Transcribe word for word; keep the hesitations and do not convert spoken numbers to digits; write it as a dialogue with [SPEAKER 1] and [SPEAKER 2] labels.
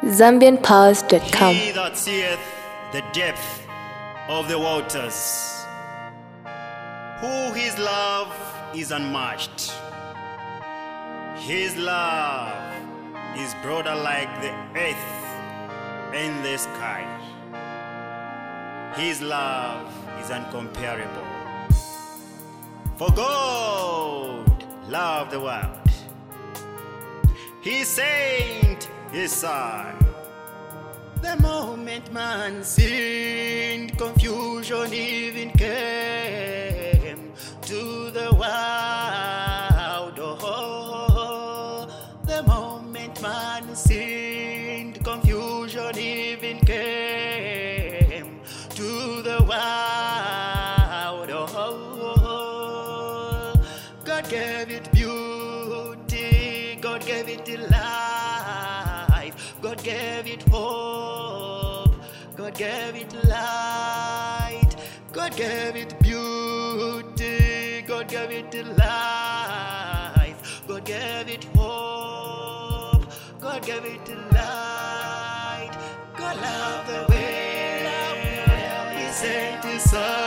[SPEAKER 1] zambian powers dot com.
[SPEAKER 2] He that seeth the depth of the waters, who his love is unmatched. His love is broader like the earth and the sky. His love is uncomparable. For God loved the world. He sent his son. The moment man sinned, confusion even came to the world. Oh, the moment man sinned, confusion even came to the world. Oh, God gave it beauty, God gave it life, God gave it hope, God gave it light, God gave it beauty, God gave it life, God gave it hope, God gave it light. God loved the world, He sent His Son.